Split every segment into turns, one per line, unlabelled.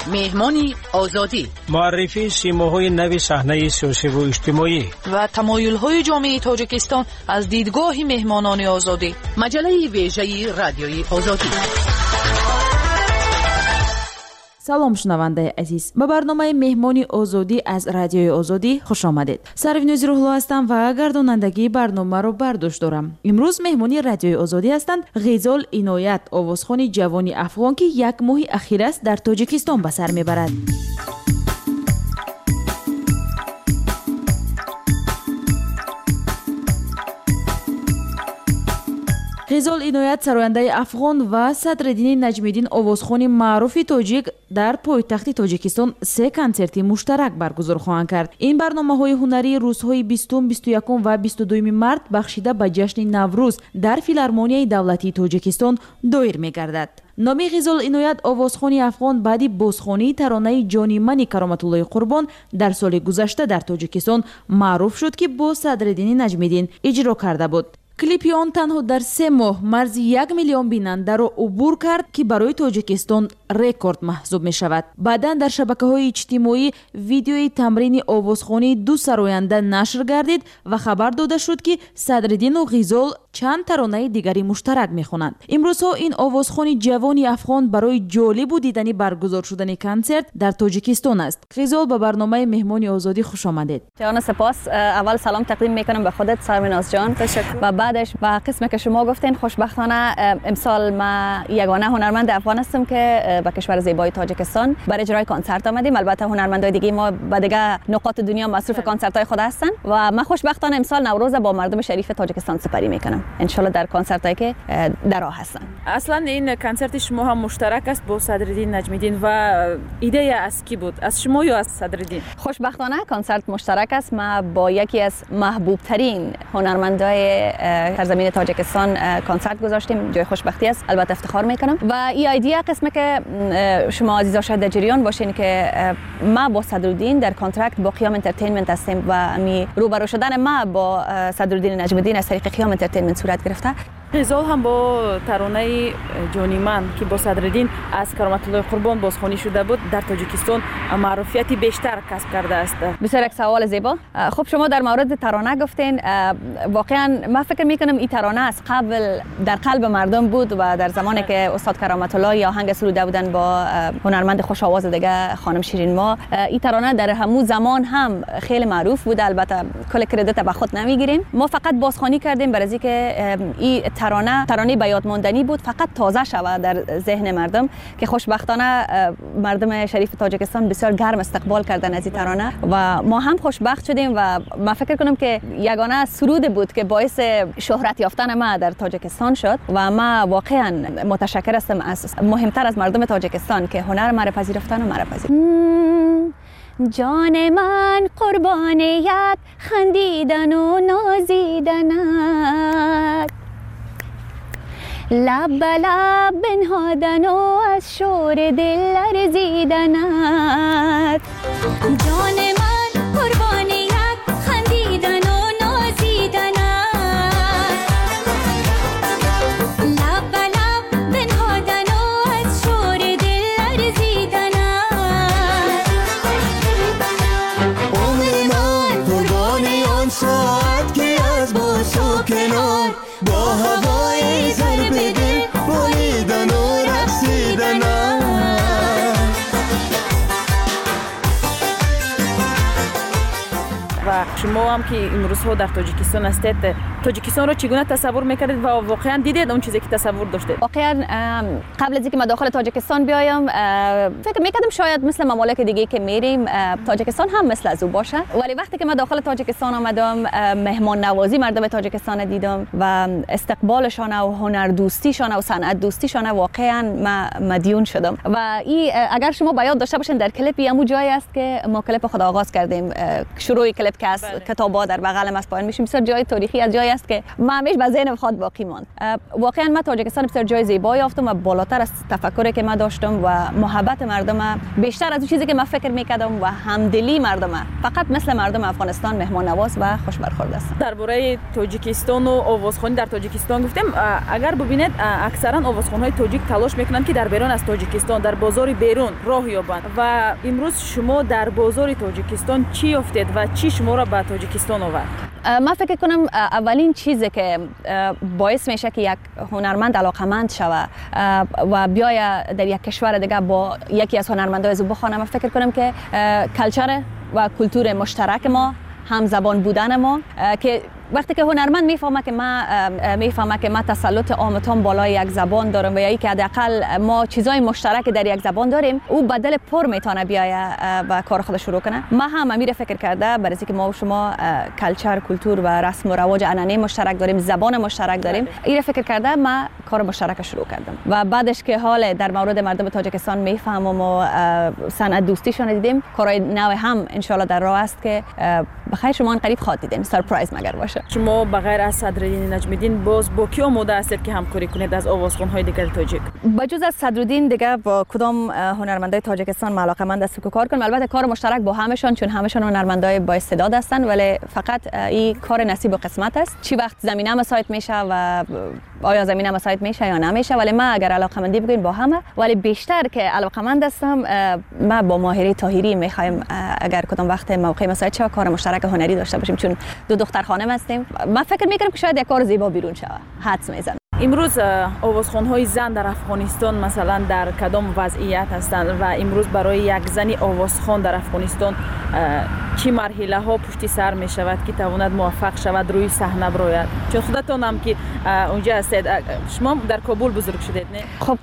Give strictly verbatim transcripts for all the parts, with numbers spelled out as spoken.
مهمانی آزادی،
معرفی سیماهای نوی صحنه سیاسی و اجتماعی
و تمایل‌های جامعه تاجیکستان از دیدگاه مهمانان آزادی.
مجله ویژه رادیوی آزادی.
سلام شنونده عزیز، به برنامه مهمانی آزادی از رادیوی آزادی خوش آمدید. سروینوزی روحلو هستم و گردانندگی برنامه رو بر دوش دارم. امروز مهمانی رادیوی آزادی هستند غزال عنایت، آوازخوان جوانی افغان که یک ماه اخیر است در تاجیکستان به سر میبرد. غزال عنایت سراینده افغان و صدرالدین نجمیدین آوازخوان معروف تاجیک در پایتخت تاجیکستان سه کنسرت مشترک برگزار خواهند کرد. این برنامه‌های هنری روزهای بیستم، بیست و یکم و بیست و دوم مارس بخشیده به جشن نوروز در فیلارمونیای دولتی تاجیکستان دایر می‌گردد. نامی غزال عنایت آوازخوان افغان بعدی بازخوانی ترانه جانی من کرامت الله قربان در سال گذشته در تاجیکستان معروف شد که با صدرالدین نجمیدین اجرا کرده بود. کلیپی آن تنها در سه ماه مرز یک میلیون بیننده را عبور کرد که برای تاجیکستان رکورد محسوب می شود. بعدا در شبکه‌های اجتماعی ویدیوی تمرین آوازخوانی دو سراینده نشر گردید و خبر داده شد که صدرالدین و غزال چند ترانه دیگری مشترک می‌خوانند. امروزها این آوازخوان جوانی افغان برای جالب و دیدنی برگزار شدن کنسرت در تاجیکستان است. غزال به برنامه مهمانی آزادی خوش آمدید.
جان سپاس. اول سلام تقدیم میکنم به خودت سرمناز جان. تشکر. و بعدش به قسمی که شما گفتین، خوشبختانه امسال ما یگانه هنرمند افغان هستم که به کشور زیبای تاجیکستان برای اجرای کنسرت آمدیم. البته هنرمندای دیگه ما به دیگه نقاط دنیا مصروف کنسرت‌های خود هستن و من خوشبختانه امسال نوروز با مردم شریف تاجیکستان سپری میکنم. ان شاء الله در کنسرتایی که در راه هستن.
اصلا این کنسرت شما هم مشترک است با صدرالدین نجمیدین و ایده از کی بود؟ از شما یا از صدرالدین؟
خوشبختانه کنسرت مشترک است. ما با یکی از محبوب ترین هنرمندای سرزمین تاجیکستان کنسرت گذاشتیم. جای خوشبختی است، البته افتخار میکنم. و این ایده قسمه که شما عزیزا شاید در جریان باشین که ما با صدرالدین در کانترکت با قیام انترتینمنت هستیم و می روبرو شدن ما با صدرالدین نجمیدین از طریق قیام انترتینمنت صورت گرفته.
غزال هم با ترانه جانی من که با صدرالدین از کرامت الله قربان بازخوانی شده بود در تاجیکستان معروفیتی بیشتر کسب کرده است.
بسیار یک سوال زیبا. خب شما در مورد ترانه گفتین، واقعا من فکر میکنم این ترانه از قبل در قلب مردم بود و در زمانی که استاد کرامت الله یا آهنگ سروده بودن با هنرمند خوش آواز دیگه خانم شیرین ما، این ترانه در همون زمان هم خیلی معروف بود. البته کل کردیت به خود نمیگیریم، ما فقط بازخوانی کردیم برای اینکه این ترانه ترانه به یاد ماندنی بود، فقط تازه شود در ذهن مردم که خوشبختانه مردم شریف تاجیکستان بسیار گرم استقبال کردن از این ترانه و ما هم خوشبخت شدیم و من فکر کنم که یگانه سرود بود که باعث شهرت یافتن ما در تاجیکستان شد و ما واقعا متشکر هستم از مهمتر از مردم تاجیکستان که هنر ما را پذیرفتن و ما را پذیرفتن. جان من قربانیت خندیدن و نازیدنت، لب به لب بنهادن و از شور دل لرزیدنت. جان من قربانیت خندیدن و نازیدنت، لب به لب بنهادن و از شور دل لرزیدنت.
عمر من قربانی آن ساعت که از باش و کنار با هوای ضرب دل بالیدن و رقصیدن.
و شما هم که امروزها در تاجیکستان هستید، تاجیکستان رو چگونه تصور میکردید و واقعا دیدید اون چیزی که تصور داشتید؟
واقعا قبل از اینکه ما داخل تاجیکستان بیایم فکر میکردم شاید مثل ممالک دیگه که میریم تاجیکستان هم مثل از او باشه، ولی وقتی که ما داخل تاجیکستان آمدم مهمان نوازی مردم تاجیکستان دیدم و استقبالشان و هنر دوستیشان و صنعت دوستیشان واقعا ما مدیون شدم. و این اگر شما به یاد داشته باشین در کلیپ همون جایی است که ما کلیپ خود آغاز کردیم، شروع کلیپ که از کتابا در بغل ما پایین میشیم، بسیار جای تاریخی از جای جایی است که من همیشه به ذهنم خود باقی ماند. واقعا من تاجیکستان بسیار جای زیبایی یافتم و بالاتر از تفکری که من داشتم و محبت مردم بیشتر از اون چیزی که من فکر میکردم و همدلی مردم فقط مثل مردم افغانستان مهمان نواز و خوش برخورد است.
درباره تاجیکستان و آوازخوانی در تاجیکستان گفتیم، اگر ببینید اکثرا آوازخوان‌های تاجیک تلاش میکنند که در بیرون از تاجیکستان در بازار بیرون راه یابند و امروز شما در بازار تاجیکستان چی افتید و چی شما را به تاجیکستان آورد؟
من فکر کنم اولین چیزی که باعث میشه که یک هنرمند علاقمند شوه و بیاید در یک کشور دیگه با یکی از هنرمندای زو بخونه، من فکر کنم که کلچر و کلتور مشترک ما، هم زبان بودن ما، که وقتی که هنرمند میفهمه که ما میفهمه که ما تسلط عامتان بالای یک زبان دارم و یا که حداقل ما چیزای مشترک در یک زبان داریم، او بدل پر میتونه بیاید و کار خودش شروع کنه. ما هم امیر فکر کرده برای اینکه ما و شما کلچر، کلتور و رسم و رواج عنعنه مشترک داریم، زبان مشترک داریم، این فکر کرده ما کار مشترک شروع کردم و بعدش که حال در مورد مردم تاجیکستان میفهمم و صنعت دوستیشون دیدیم، کارهای نو هم ان شاء الله در راه است که بخیر شما ان قریب خواهید دیدین، سرپرایز مگر باشه.
شما بغیر از صدرالدین نجمیدین باز با کی آماده هستید که همکاری کنید از آوازخوان‌های دیگر تاجیک؟
بجز از صدرالدین دیگه با کدام هنرمندای تاجیکستان علاقه‌مند است که کار کنم. البته کار مشترک با همشون، چون همشون هنرمندای با استعداد هستن، ولی فقط این کار نصیب و قسمت است. چی وقت زمینه مساعد میشه و آیا زمینه مساعد میشه یا نمیشه، ولی من اگر علاقه‌مندی بگین با همه، ولی بیشتر که علاقه‌مند هستم ما با ماهری طاهری میخوایم اگر کدام وقت موقع مساعد شه کار مشترک هنری داشته باشیم، چون دو دختر خانم هستیم. من فکر میکنم که شاید یک کار زیبا بیرون شود. حدس میزنم.
امروز آوازخوان‌های زن در افغانستان مثلا در کدام وضعیت هستند و امروز برای یک زنی آوازخوان در افغانستان چی مرحله ها پشت سر می شود که تواند موفق شود روی صحنه براید؟ چون خودتون هم که اونجا هستید، شما در کابل بزرگ شدید نه؟
خب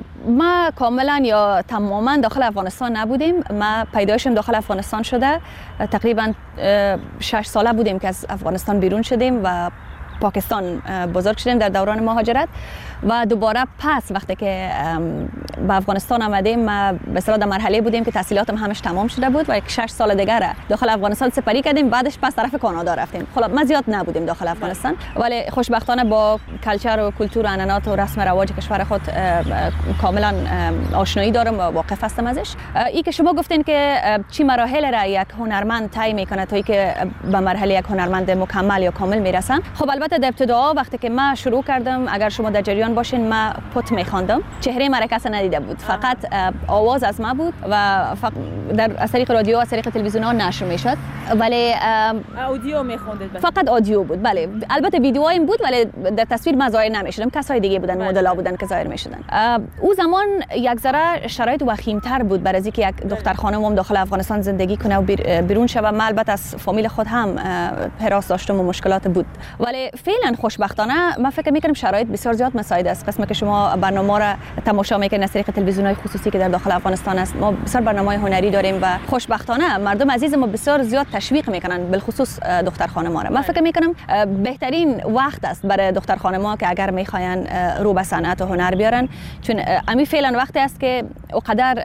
ما کاملا یا تماما داخل افغانستان نبودیم. ما پیدایشم داخل افغانستان شده، تقریبا شش ساله بودیم که از افغانستان بیرون شدیم و پاکستان بزرگ شدیم در دوران مهاجرت و دوباره پس وقتی که به افغانستان آمدیم ما به اصطلاح در مرحله بودیم که تحصیلاتم همش تمام شده بود و یک شش سال دیگه داخل افغانستان سپری کردیم، بعدش پس طرف کانادا رفتیم. خب ما زیاد نبودیم داخل افغانستان، ولی خوشبختانه با کلچر و کلتور و عنعنات و رسم و رواج کشور خود کاملا آشنایی دارم و واقف هستم ازش. این که شما گفتین که چی مراحل را یک هنرمند طی میکنه تا اینکه به مرحله یک هنرمند مکمل یا کامل میرسن، خب البته در ابتدا وقتی که من شروع کردم، اگر شما در جریان باشین، من پت میخواندم، چهره مرا کس ندیده بود، فقط آواز از ما بود و در از طریق رادیو و از طریق تلویزیون ها نشر میشد، ولی
اودیو میخوندید؟
فقط آدیو بود. بله البته ویدیوهایم بود ولی در تصویر من ظاهر نمیشدم، کسای دیگه بودن، مدل‌ها بودن که ظاهر میشدن. او زمان یک ذره شرایط وخیم‌تر بود برای اینکه یک دختر خانم داخل افغانستان زندگی کنه و بیرون شه. من البته از فامیل خود هم حراس داشتم و مشکلات بود، ولی فعلا خوشبختانه من فکر میکنم شرایط بسیار زیاد مساعد است. قسمی که شما برنامه را تماشا میکنید از طریق تلویزیون‌های خصوصی که در داخل افغانستان است، ما بسیار برنامه‌های هنری داریم و خوشبختانه مردم عزیز ما بسیار زیاد تشویق میکنن، بالخصوص دختر خانم‌ها را. من فکر میکنم بهترین وقت است برای دختر خانم‌ها که اگر میخواین رو به صنعت و هنر بیارن، چون امی فعلا وقتی است که اونقدر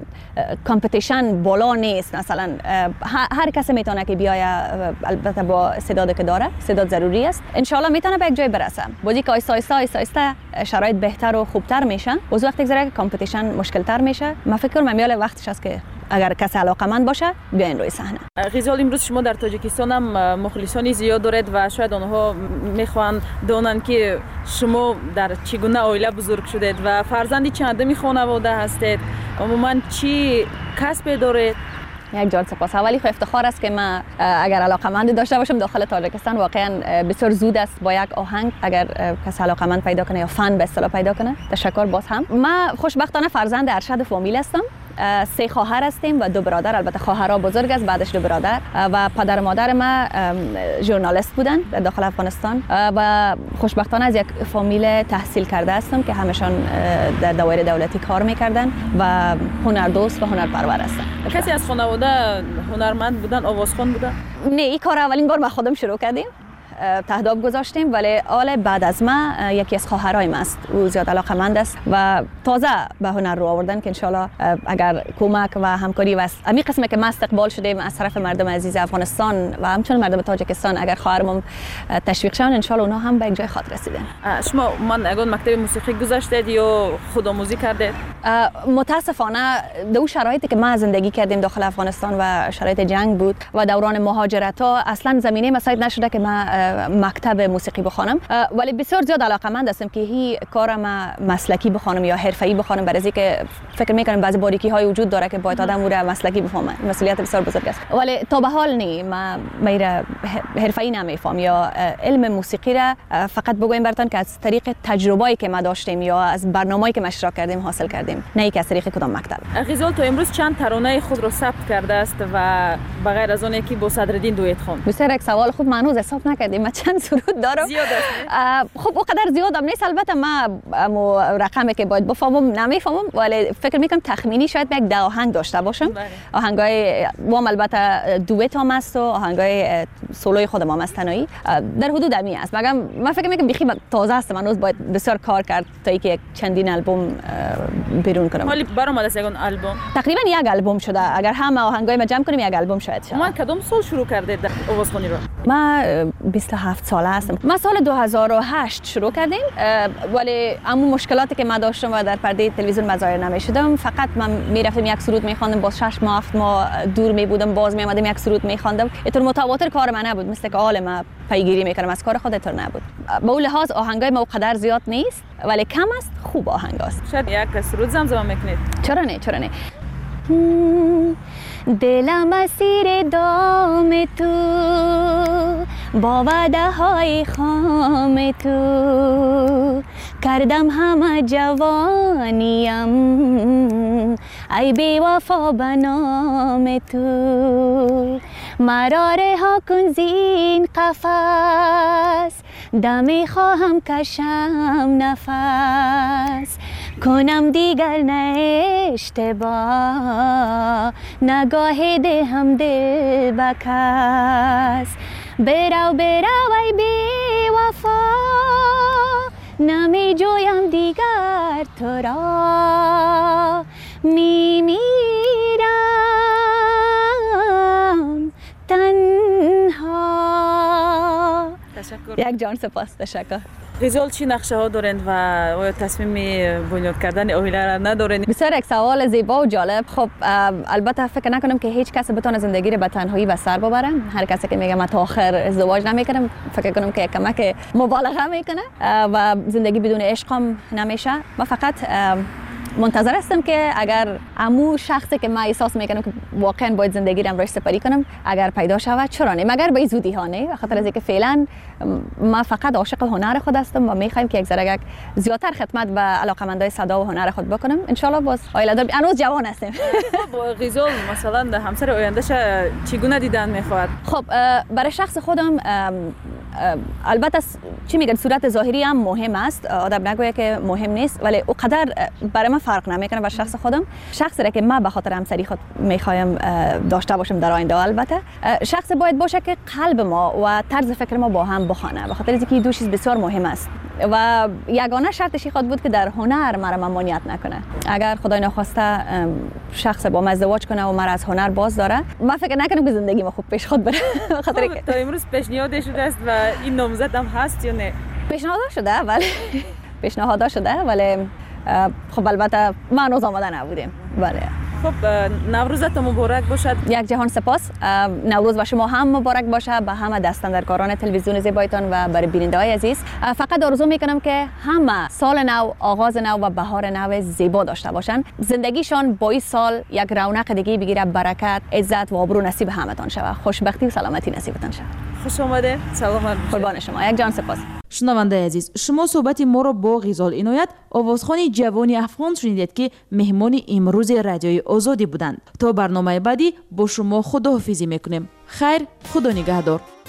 کامپتیشن بالا نیست. مثلا هر کسی میتونه که بیاید، البته با استعدادی که داره، استعداد ضروری است، ان شاء الله میتونه به یک جای برسه. بازی که آیسته آیسته آیسته آیسته شرایط بهتر و خوبتر میشه، از وقتی که کامپتیشن مشکل‌تر میشه، من فکر کنم میال وقتش است که اگر کسی علاقه‌مند باشه بیاین روی صحنه.
غزال، امروز شما در تاجیکستان هم مخلصانی زیاد دارید و شاید آنها میخوان دونن که شما در چگونه عائله بزرگ شدید و فرزندی چندمی خانواده هستید، عموما چی کسب دارید؟
یک جان سپاس. اولی خو افتخار است که من اگر علاقه‌مند داشته باشم داخل تاجیکستان. واقعا بسیار زود است با یک آهنگ اگر کسی علاقه‌مند پیدا کنه یا فن به اصطلاح پیدا کنه. تشکر باز هم. من خوشبختانه فرزند ارشد فامیل هستم. سه خواهر هستیم و دو برادر. البته خواهرها بزرگ است، بعدش دو برادر، و پدر و مادر ما ژورنالیست بودن در داخل افغانستان و خوشبختانه از یک فامیل تحصیل کرده هستم که همشان در دوایر دولتی کار میکردن و هنردوست و هنرپرور هستن.
کسی از خانواده هنرمند بودن، آوازخوان بودن؟
نه، این کار اولین بار ما خودم شروع کردیم. تهداب گذاشتیم، ولی آل بعد از ما یکی از خواهرای است، او زیاد علاقمند است و تازه به هنر رو آوردن که انشالله اگر کمک و همکاری و امی قسمه که ما استقبال شدیم از طرف مردم عزیز افغانستان و همچنین مردم تاجیکستان، اگر خواهرمون تشویق شون انشالله اونها هم به یک جای خاطر رسیدن.
شما من اگه مکتب موسیقی گذاشتید یا خودآموزی کردید؟
متاسفانه دو شرایطی که ما زندگی کردیم داخل افغانستان و شرایط جنگ بود و دوران مهاجرت ها اصلا زمینه مساعد نشده که ما مکتب موسیقی بخوانم، ولی بسیار زیاد علاقمند هستم که هی کارم مسلکی بخوانم یا حرفه‌ای بخوانم، برای اینکه فکر میکنم بعضی باریکی های وجود داره که باید آدم رو مسلکی بفهمه، مسئولیت بسیار بزرگ است. ولی تا به حال نی ما میره حرفه‌ای نمیفهم یا علم موسیقی را فقط بگویم براتون که از طریق تجربه‌ای که ما داشتیم یا از برنامه‌ای که ما اشتراک کردیم حاصل کردیم، نه اینکه از طریق کدام مکتب.
غزال تا امروز چند ترانه خود رو ثبت کرده است و بغیر از اون یکی با صدرالدین دویت خواند؟
بسیار یک سوال خوب، ما هنوز حساب نکردیم ما چند سرود دارم.
زیاد است.
خب اونقدر زیاد هم نیست، البته ما رقمی که باید بفهمم نمیفهمم، ولی فکر میکنم تخمینی شاید یک ده آهنگ داشته باشم. آهنگای وام البته دویت هم است و آهنگای سولوی خودم هم است تنهایی، در حدود امی است. مگم من فکر میکنم بیخی تازه است، من هنوز باید بسیار کار کرد تا اینکه یک چندین البوم بیرون کنم.
ولی برآمده است یک البوم؟
تقریبا یک البوم شده، اگر همه آهنگای ما جمع کنیم یک البوم شاید شه.
من کدام سال شروع کردید آوازخوانی رو؟
ما بیست و هفت ساله هستم. ما سال دو هزار و هشت شروع کردیم، ولی اما مشکلاتی که ما داشتم و در پرده تلویزیون مظاهر نمی‌شدم، فقط من میرفتم یک سرود می‌خواندم، باز شش ماه هفت ماه دور می بودم، باز می‌آمدم یک سرود می‌خواندم. اینطور متواتر کار من نبود، مثل که حال ما پیگیری می‌کردم از کار خود اینطور نبود. به اون لحاظ آهنگای ما قدر زیاد نیست، ولی کم است، خوب آهنگ است.
شاید یک سرود زمزمه می‌کنید؟
چرا نه چرا نه. دلم اسیر دام تو، با وعده های خام تو، کردم همه جوانیم ای بی وفا به نام تو. مرا رها کن زین قفس، دمی خواهم کشم نفس، کنم دیگر نه اشتباه، نگاه ده هم دل بکس. برو برو ای بی وفا، نمی جویم دیگر تو را، می میرم تنها.
تشکر.
یک جان سپاس. تشکر.
غزال چی نقشه ها دارند و آیا تصمیم بنیاد کردن اویله را ندارند؟
بسیار یک سوال زیبا و جالب. خب البته فکر نکنم که هیچ کس بتونه زندگی رو به تنهایی به سر ببره. هر کسی که میگه من تا آخر ازدواج نمیکنم، فکر کنم که کمک مبالغه میکنه و زندگی بدون عشق هم نمیشه. من فقط منتظر هستم که اگر امو شخصی که من احساس میکنم که واقعا باید زندگی رو امروز سپری کنم اگر پیدا شود، چرا نه، مگر به زودی ها نه، بخاطر از اینکه فعلا ما فقط عاشق هنر خود هستم و میخوایم که یک ذره زیادتر خدمت به علاقمندای صدا و هنر خود بکنم. ان شاء الله باز عائله دار هنوز جوان هستیم.
خب غزال مثلا همسر آیندهش چگونه دیدن میخواد؟
خب برای شخص خودم البته چی میگن صورت ظاهری هم مهم است، آدم نگویه که مهم نیست، ولی اونقدر برای من فرق نمیکنه. بر شخص خودم شخصی را که من به خاطر همسری خود میخوایم داشته باشم در آینده، البته شخص باید باشه که قلب ما و طرز فکر ما با هم بخوانه، به خاطر اینکه دو چیز بسیار مهم است و یگانه شرطش خود بود که در هنر مرا ممانعت نکنه. اگر خدای نخواسته شخص با من ازدواج کنه و مرا از هنر باز داره، من فکر نکنم که زندگی ما خوب پیش خود بره. خاطر
تا امروز پیشنهاد شده است و این نامزد هم هست یا نه؟
پیشنهاد شده ولی پیشنهاد شده ولی خب البته ما هنوز آماده نبودیم. بله.
خب نوروزت مبارک باشد.
یک جهان سپاس. نوروز به شما هم مبارک باشه، به همه دستاندرکاران تلویزیون زیبایتان و برای بیننده‌های عزیز. فقط آرزو میکنم که همه سال نو، آغاز نو و بهار نو زیبا داشته باشن، زندگیشان با این سال یک رونق دیگه بگیره، برکت، عزت و آبرو نصیب همتان شود، خوشبختی و سلامتی نصیبتان شود.
خوش آمده. سلامت.
قربان شما. یک جان سپاس.
شنونده عزیز، شما صحبت ما را با غزال عنایت، آوازخوان جوانی افغان شنیدید که مهمان امروز رادیوی آزادی بودند. تا برنامه بعدی با شما خداحافظی میکنیم. خیر، خدا نگهدار.